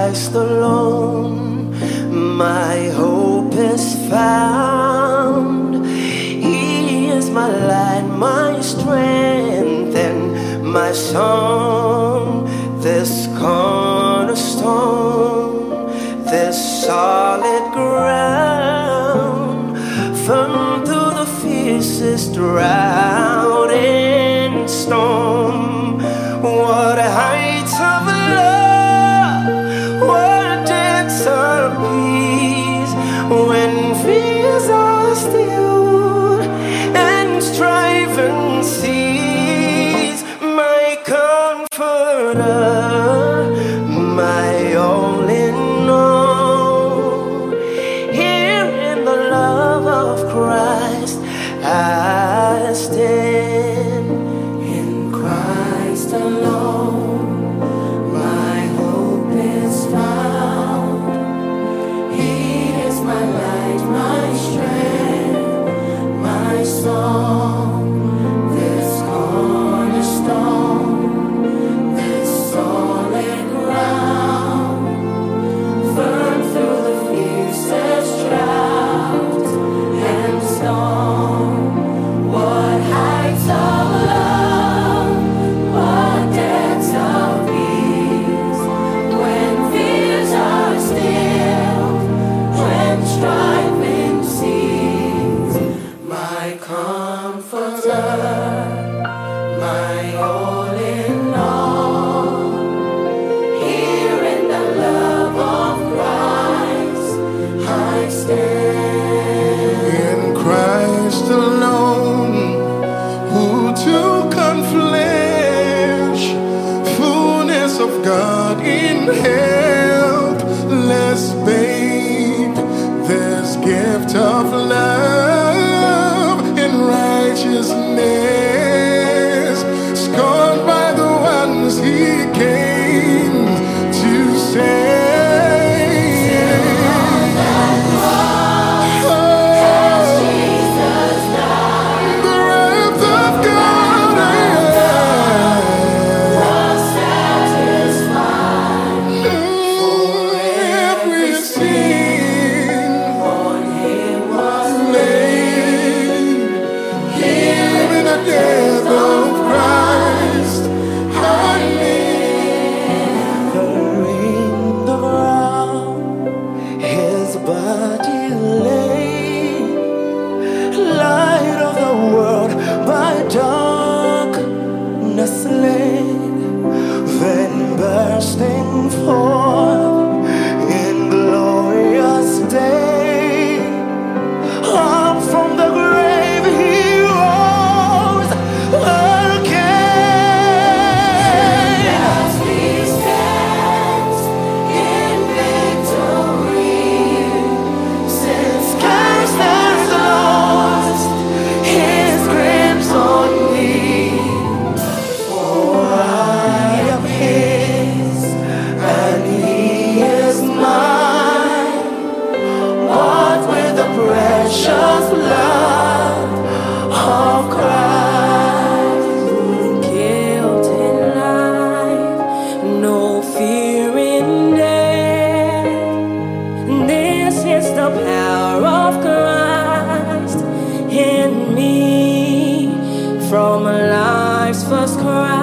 Christ alone my hope is found. He is my light, my strength, and my song. This cornerstone, this solid ground, firm through the fiercest drought and storm. What heights of love, what depths of peace, when fears are stilled and strife cease. My comforter, my all in all, here in the love of Christ I stand. In Christ alone my hope is found. He is my light, my strength, my song. This cornerstone, this solid ground, firm through the fiercest drought and storm. What heights of love, what depths of peace, when fears are stilled, when strife cease. My comforter, my all in all, here in the love of Christ I stand. In Christ alone, who took on flesh, fullness of God in helpless babe, this gift of love and righteousness, scorned by the ones he came to save. Then bursting forth in glorious day, up from the grave he rose again. As he stands in victory, Since Christ has lost his grip on me, for I am his and he is mine, bought with the precious blood of Christ. guilt in life, no fear in death. This is the power of Christ in me, from life's first cry